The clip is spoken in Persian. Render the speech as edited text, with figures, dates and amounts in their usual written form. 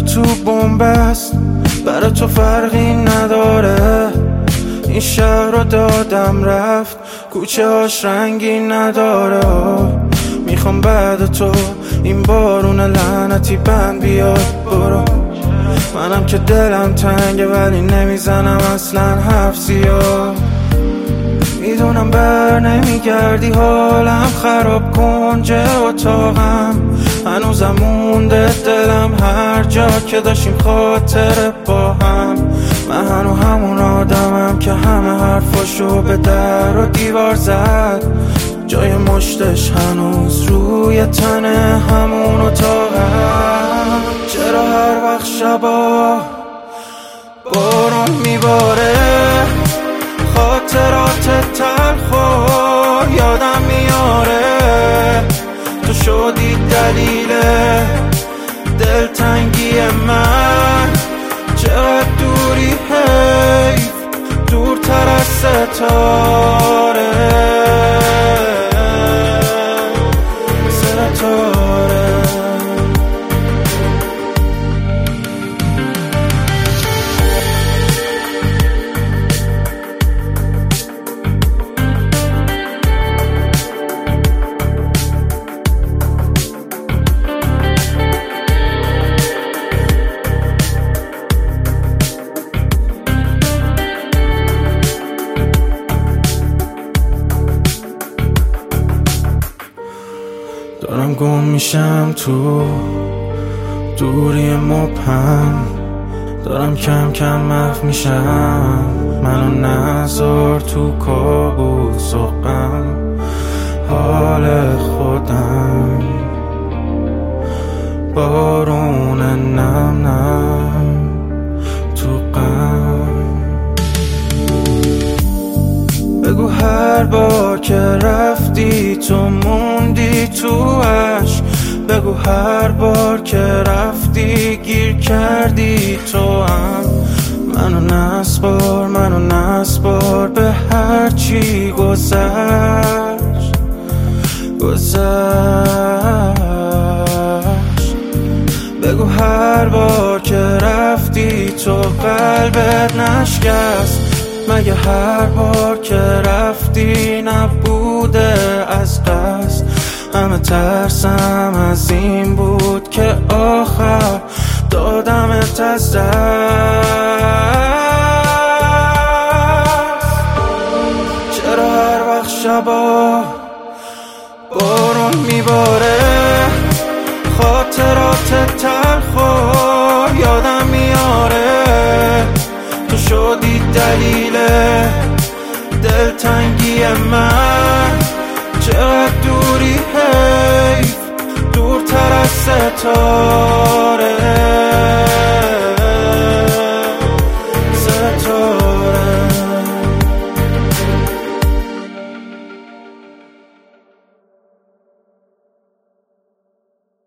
تو بن‌بست، برای تو فرقی نداره. این شهر رو دادم رفت، کوچه هاش رنگی نداره. میخوام بعد تو این بارون لعنتی بند بیاد. برو، منم که دلم تنگه ولی نمیزنم اصلا حرف زیاد. میدونم بر نمیگردی، حالم خراب کنج اتاقم. هنوزم مونده دلم هر جا که داشتیم خاطره با هم. من هنو همون آدمم که همه حرفاشو به در و دیوار زد. جای مشتش هنوز روی تن همون اتاقم. چرا هر وقت شبا بارون میباره، خاطرات تلخو یادم میاره. تو شدی دلیل دلتنگی من، چقدر دوری حیف، دورتر از ستاره. دارم گم میشم تو دوری مبهم، دارم کم کم محو میشم. منو نذار تو کابوس و غم، حال خودم بارون نم نم تو غم. بگو هر بار که رفتی تو موندی تو عشق. بگو هر بار که رفتی گیر کردی تو هم. منو نسپار به هر چی گذشت. بگو هر بار که رفتی تو قلبت نشکست. مگه هر بار که رفتی نبوده از قصد؟ همه ترسم از این بود که آخر دادمت از دست. چرا هر وقت شبا بارون میباره، خاطرات تلخو یادم میاره. تو شدی دلیل دلتنگی من، چقدر دوری حیف، دورتر از ستاره.